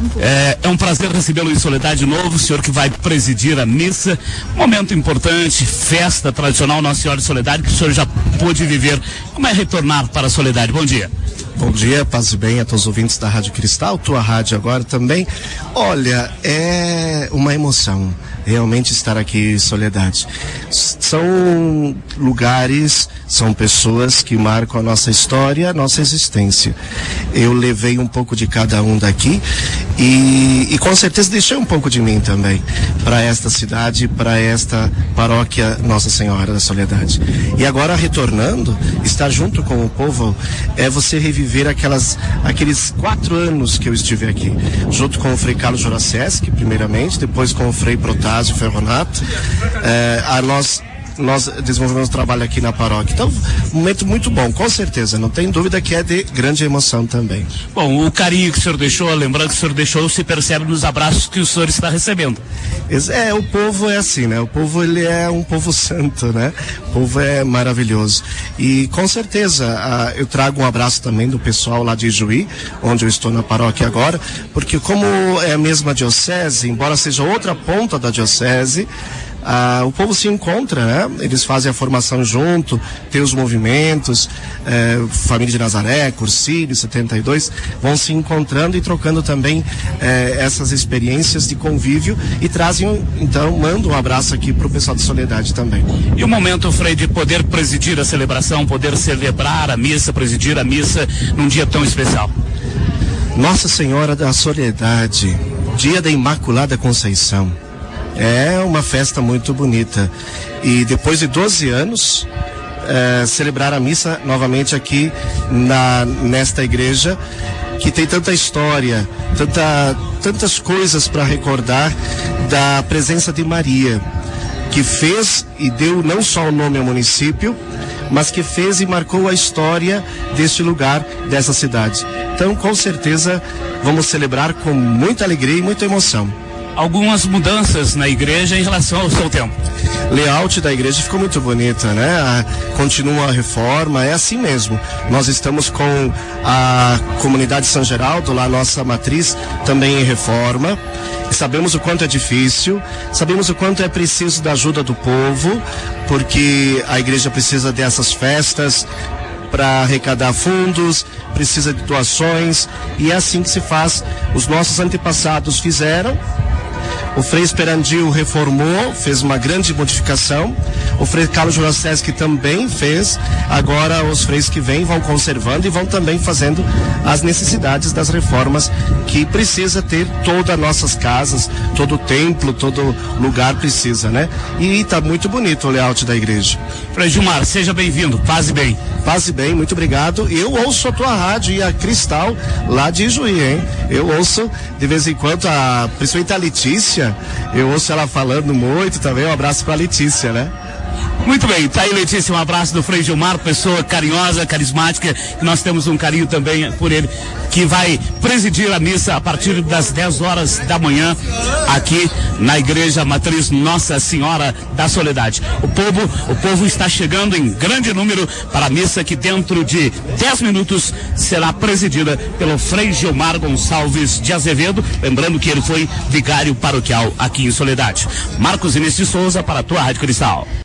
É um prazer recebê-lo em Soledade de novo, o senhor que vai presidir a missa, momento importante, festa tradicional Nossa Senhora de Soledade, que o senhor já pôde viver. Como é retornar para a Soledade? Bom dia. Bom dia, paz e bem a todos os ouvintes da Rádio Cristal, tua rádio agora também. Olha, é uma emoção realmente estar aqui em Soledade. São lugares, são pessoas que marcam a nossa história, a nossa existência. Eu levei um pouco de cada um daqui e com certeza deixei um pouco de mim também para esta cidade, para esta paróquia Nossa Senhora da Soledade. E agora retornando, estar junto com o povo é você reviver aqueles 4 anos que eu estive aqui, junto com o Frei Carlos Jurasesc, primeiramente, depois com o Frei Protásio Ferronato. Nós desenvolvemos um trabalho aqui na paróquia. Então, um momento muito bom, com certeza. Não tem dúvida que é de grande emoção também. Bom, o carinho que o senhor deixou, lembrando que o senhor deixou, se percebe nos abraços que o senhor está recebendo. O povo é assim, né? O povo, ele é um povo santo, né? O povo é maravilhoso. E, com certeza, eu trago um abraço também do pessoal lá de Ijuí, onde eu estou na paróquia agora, porque como é a mesma diocese, embora seja outra ponta da diocese, o povo se encontra, né? Eles fazem a formação junto, tem os movimentos, Família de Nazaré, Cursílio, 72, vão se encontrando e trocando também essas experiências de convívio e trazem, então, mando um abraço aqui para o pessoal de Soledade também. E o momento, Frei, de poder presidir a celebração, poder celebrar a missa, presidir a missa num dia tão especial? Nossa Senhora da Soledade, dia da Imaculada Conceição. É uma festa muito bonita. E depois de 12 anos, celebrar a missa novamente aqui nesta igreja, que tem tanta história, tantas coisas para recordar da presença de Maria, que fez e deu não só o nome ao município, mas que fez e marcou a história deste lugar, dessa cidade. Então, com certeza, vamos celebrar com muita alegria e muita emoção. Algumas mudanças na igreja em relação ao seu tempo. Layout da igreja ficou muito bonita, né? Continua a reforma, é assim mesmo. Nós estamos com a comunidade São Geraldo, lá nossa matriz, também em reforma. E sabemos o quanto é difícil, sabemos o quanto é preciso da ajuda do povo, porque a igreja precisa dessas festas para arrecadar fundos, precisa de doações, e é assim que se faz. Os nossos antepassados fizeram. O Frei Esperandil reformou, fez uma grande modificação. O Frei Carlos Jurasesc também fez. Agora os freis que vêm vão conservando e vão também fazendo as necessidades das reformas que precisa ter todas as nossas casas, todo o templo, todo lugar precisa, né? E está muito bonito o layout da igreja. Frei Gilmar, seja bem-vindo, paz e bem. Paz e bem, muito obrigado. Eu ouço a tua rádio e a Cristal lá de Ijuí, hein? Eu ouço de vez em quando, principalmente a Letícia, eu ouço ela falando muito também. Um abraço pra Letícia, né? Muito bem, tá aí, Letícia, um abraço do Frei Gilmar, pessoa carinhosa, carismática, e nós temos um carinho também por ele, que vai presidir a missa a partir das 10 horas da manhã, aqui na Igreja Matriz Nossa Senhora da Soledade. O povo está chegando em grande número para a missa que dentro de 10 minutos será presidida pelo Frei Gilmar Gonçalves de Azevedo, lembrando que ele foi vigário paroquial aqui em Soledade. Marcos Inês de Souza para a tua Rádio Cristal.